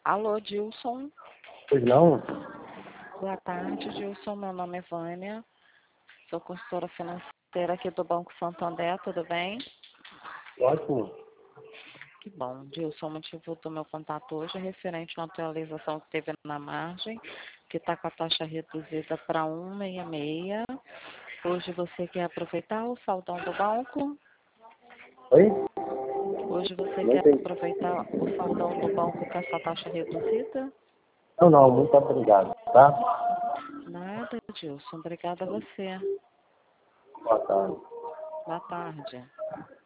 Alô, Dilson. Pois não? Boa tarde, Dilson. Meu nome é Vânia. Sou consultora financeira aqui do Banco Santander, tudo bem? Ótimo. Que bom. Dilson, o motivo do meu contato hoje é referente à atualização que teve na margem, que está com a taxa reduzida para 1,66. Hoje você quer aproveitar o saldão do banco? Oi? Hoje você Não quer entendi. aproveitar o saldão do banco com essa taxa reduzida? Não, muito obrigado, tá? Nada, Dilson. Obrigada a você. Boa tarde. Boa tarde.